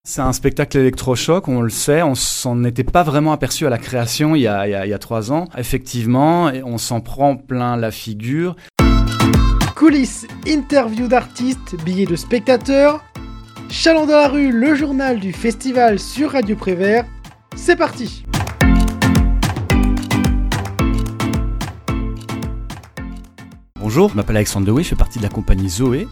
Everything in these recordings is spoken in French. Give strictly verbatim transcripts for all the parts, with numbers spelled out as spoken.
C'est un spectacle électrochoc, on le sait, on s'en était pas vraiment aperçu à la création il y a, il y a, il y a trois ans. Effectivement, on s'en prend plein la figure. Coulisses, interviews d'artistes, billets de spectateurs, Chalon dans la rue, le journal du festival sur Radio Prévert. C'est parti! Bonjour, je m'appelle Alexandre Dewey, je fais partie de la compagnie Zoé.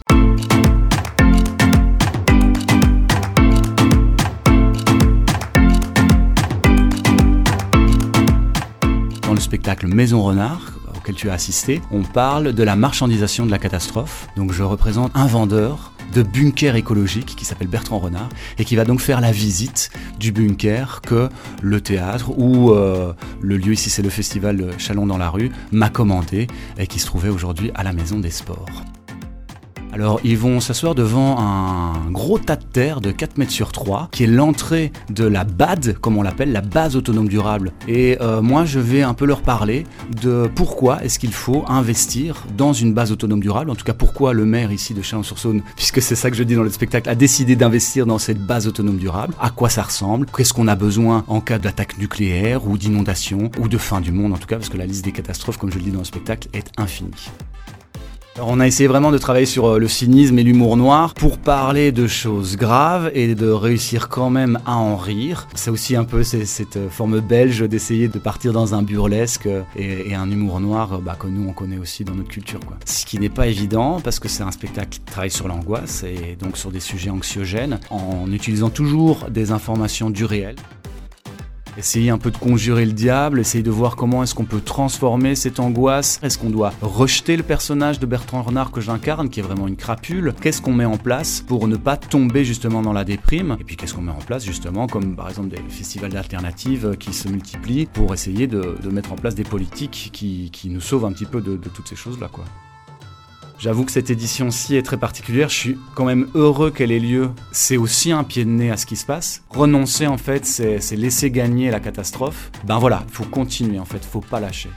Dans le spectacle Maison Renard, auquel tu as assisté, on parle de la marchandisation de la catastrophe. Donc je représente un vendeur de bunker écologique qui s'appelle Bertrand Renard et qui va donc faire la visite du bunker que le théâtre ou euh, le lieu, ici c'est le festival Chalon dans la rue, m'a commandé et qui se trouvait aujourd'hui à la Maison des Sports. Alors ils vont s'asseoir devant un gros tas de terre de quatre mètres sur trois qui est l'entrée de la B A D, comme on l'appelle, la base autonome durable. Et euh, moi je vais un peu leur parler de pourquoi est-ce qu'il faut investir dans une base autonome durable, en tout cas pourquoi le maire ici de Chalon-sur-Saône, puisque c'est ça que je dis dans le spectacle, a décidé d'investir dans cette base autonome durable, à quoi ça ressemble, qu'est-ce qu'on a besoin en cas d'attaque nucléaire ou d'inondation ou de fin du monde en tout cas, parce que la liste des catastrophes, comme je le dis dans le spectacle, est infinie. Alors on a essayé vraiment de travailler sur le cynisme et l'humour noir pour parler de choses graves et de réussir quand même à en rire. C'est aussi un peu c'est, cette forme belge d'essayer de partir dans un burlesque et, et un humour noir bah, que nous on connaît aussi dans notre culture, quoi. Ce qui n'est pas évident parce que c'est un spectacle qui travaille sur l'angoisse et donc sur des sujets anxiogènes en utilisant toujours des informations du réel. Essayer un peu de conjurer le diable, essayer de voir comment est-ce qu'on peut transformer cette angoisse. Est-ce qu'on doit rejeter le personnage de Bertrand Renard que j'incarne, qui est vraiment une crapule? Qu'est-ce qu'on met en place pour ne pas tomber justement dans la déprime? Et puis qu'est-ce qu'on met en place justement, comme par exemple des festivals d'alternatives qui se multiplient pour essayer de, de mettre en place des politiques qui, qui nous sauvent un petit peu de, de toutes ces choses-là, quoi. J'avoue que cette édition-ci est très particulière, je suis quand même heureux qu'elle ait lieu. C'est aussi un pied de nez à ce qui se passe. Renoncer, en fait, c'est, c'est laisser gagner la catastrophe. Ben voilà, il faut continuer, en fait, il ne faut pas lâcher.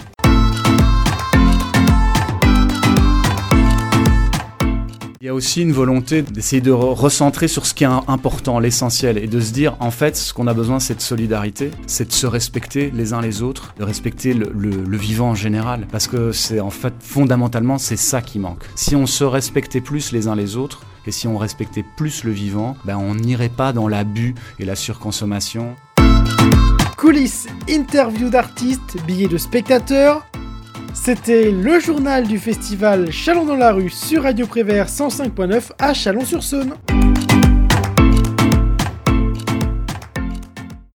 Il y a aussi une volonté d'essayer de recentrer sur ce qui est important, l'essentiel, et de se dire, en fait, ce qu'on a besoin, c'est de solidarité, c'est de se respecter les uns les autres, de respecter le, le, le vivant en général, parce que c'est en fait, fondamentalement, c'est ça qui manque. Si on se respectait plus les uns les autres, et si on respectait plus le vivant, ben on n'irait pas dans l'abus et la surconsommation. Coulisses, interviews d'artistes, billets de spectateurs. C'était le journal du festival Chalon dans la rue sur Radio Prévert cent cinq point neuf à Chalon-sur-Saône.